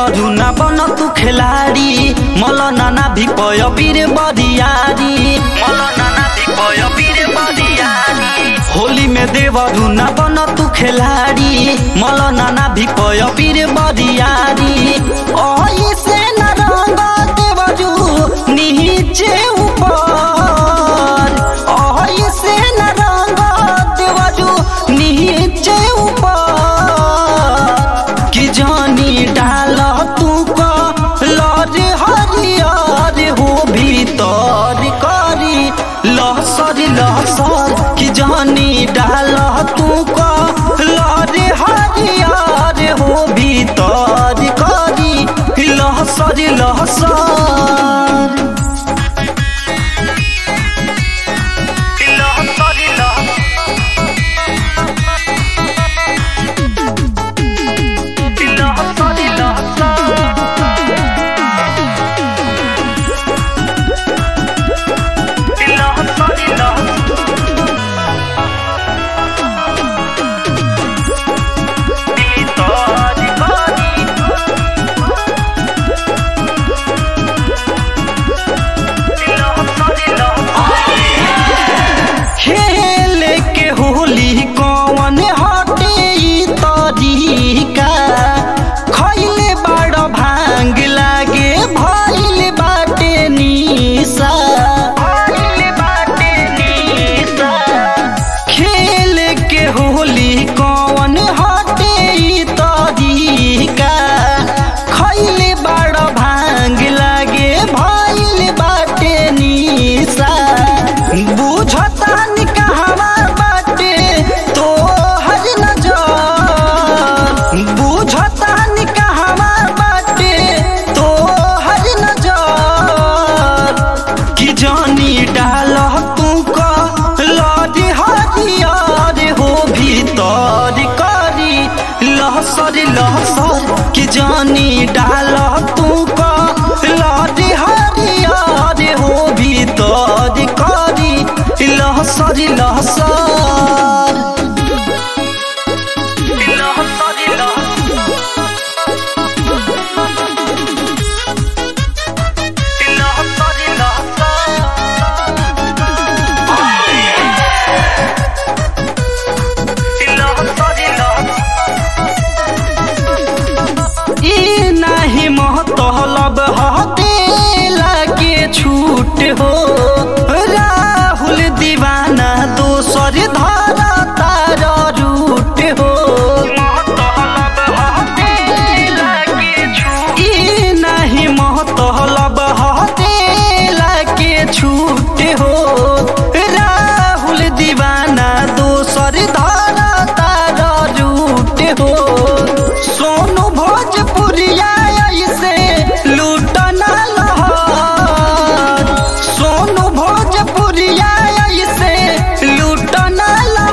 देवरू ना बन तू खिलाड़ी मल नाना भी पय बीर बदियारी होली में देवरू ना बन तू खिलाड़ी मल नाना भी पय बीर बदियारी से न रंग देवरू नीचे ऊपर से न रंग देवरू नीचे ऊपर कि जानी डाल तू को लर हरियर हो भीतर करी लहसर लहसर कि जानी डाल तू को लर हरियर हो भीतर करी लहसर लहसर लहसर लहसर कि जानी डाल तू को लर हरियर हो भीतर करी लहसर लहसर तलब लगे छूट हो राहुल दीवाना दोसर धारा तार रूट हो नहीं महतलब लगे छूट हो राहुल दीवाना दोसर धारा तार रूट हो सोनू भोजपुरिया लूटना लहर सोनू भोजपुरिया से लूटना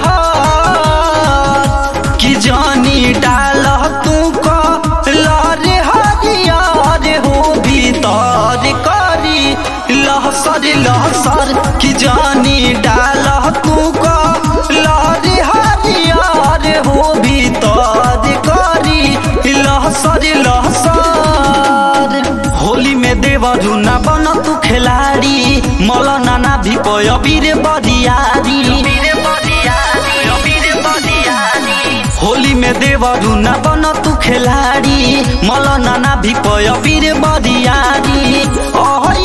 लहर कि जानी डाल तू को लर हरियर हो भीतर करी लहसर लहसर कि जानी डाल तू को लर हरियर हो भीतर करी लहसर लहसर होली में देवरू ना बन तू खिलाड़ी मल नाना भी पय बीर बदियारी होली में देवरू ना बन तू खिलाड़ी मल नाना भी पय बीर बदियारी